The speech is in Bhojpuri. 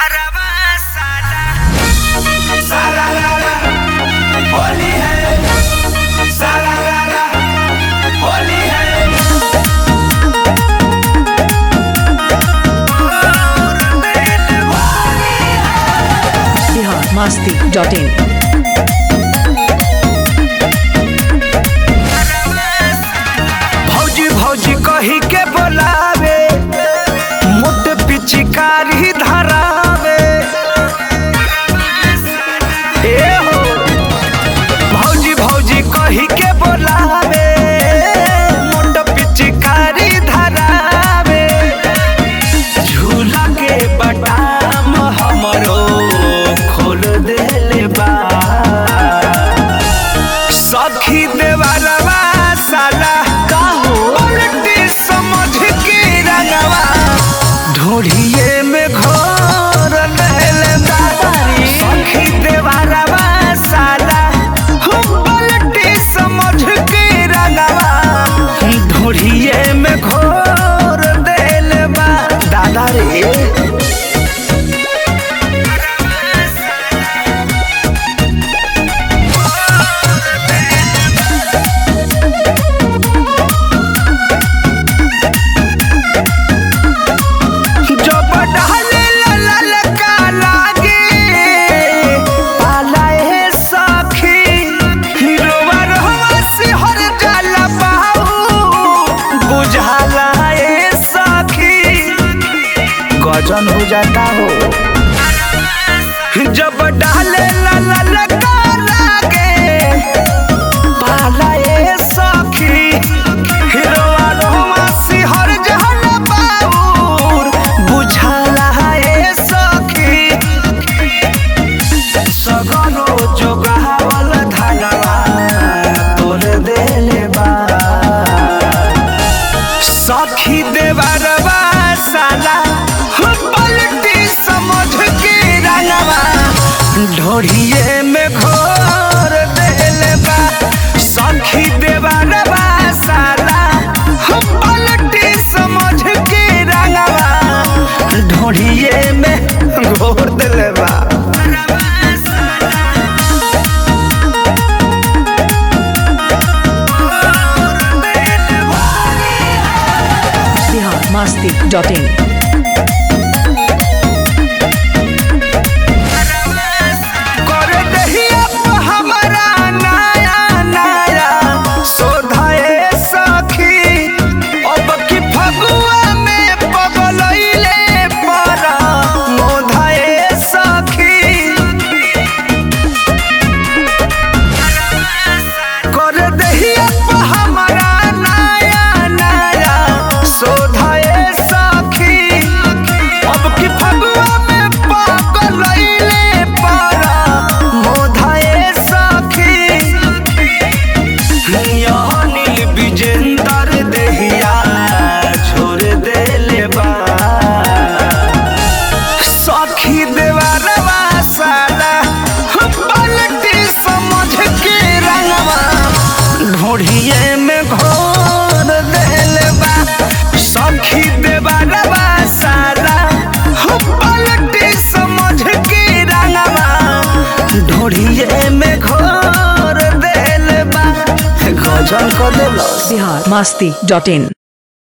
होली है सारा रारा होली है biharmasti.in भौजी भौजी कही के बोलावे मोट पिचकारी धरावे ए हो भौजी भौजी कही के बोलावे मोट पिचकारी धरावे झूला के बटाम हमरो खोल देले बा सखी देवरवा साला उल्टी समझ के रंगवा ढोढ़िए में घोर लेले दादारी सखी देवरवा साला उल्टी समझ के रंगवा ढोढ़िए में घोर देले बा दादा रे गजन हो जाता हो जब डाले ला ला ला का लागे पाला ए सखी हिरवा रोमा सिहर जहल बाउर बुझाला ए सखी सगरो जोगावल धनवा तोर देले बा सखी देवरवा साला पलटी समझ के रंगवा ढोढ़िए में घोर देले बा सखी देवरवा साला पलटी समझ के रंगवा ढोढ़िए में घोर देले बा biharmasti.in ढोढ़िए में घोर देले बा सखी देवरवा साला पलटी समझ के रंगवा ढोढ़िए में घोर देले बा गजन कर देलो biharmasti.in